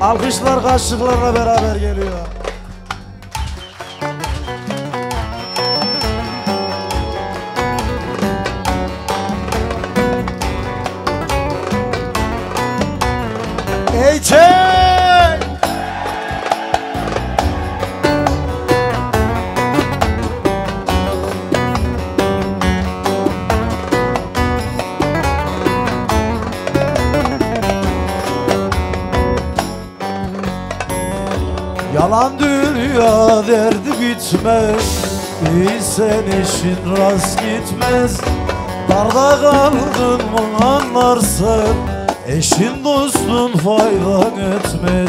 Alkışlar kaşıklarla beraber geliyor. Ey çek! Yalan dünya derdi bitmez, İyisen işin rast gitmez. Darda kaldın mı anlarsın, eşin dostun faydan etmez.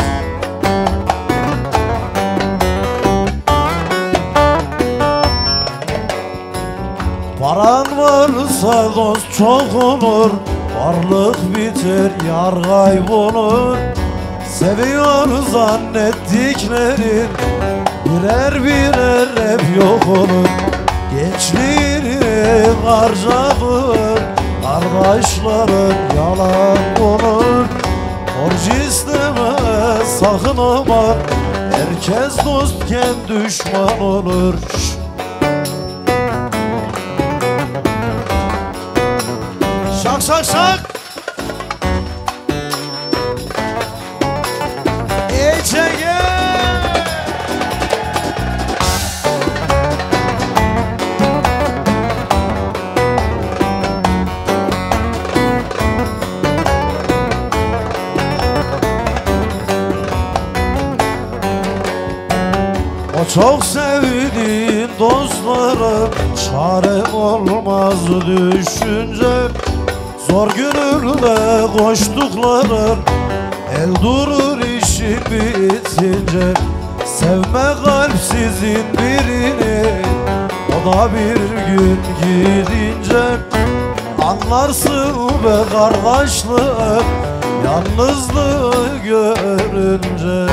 Paran varsa dost çok olur, varlık biter yar kaybolur. Seviyor zannettiklerin birer birer hep yok olur. Gençliğini harcadın, kardeşlerin yalan olur. Borç isteme sakın ama, herkes dostken düşman olur. Şak şak şak! O çok sevdiğin dostların çare olmaz düşünce. Zor gününde koştukların el durur işin bitince. Sevme kalpsizin birini, o da bir gün gidince. Anlarsın be kardeşlik yalnızlığı görünce.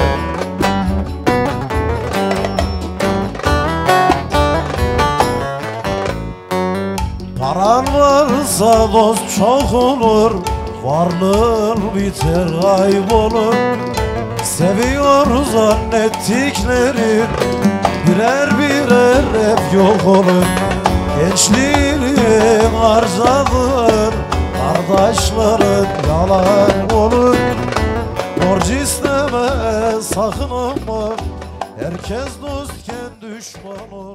Paran varsa dost çok olur, varlığın biter kaybolur. Seviyor zannettiklerin birer birer hep yok olur. Gençliğini harcadın, kardeşlerin yalan olur. Borç isteme sakın ama, herkes dostken düşman olur.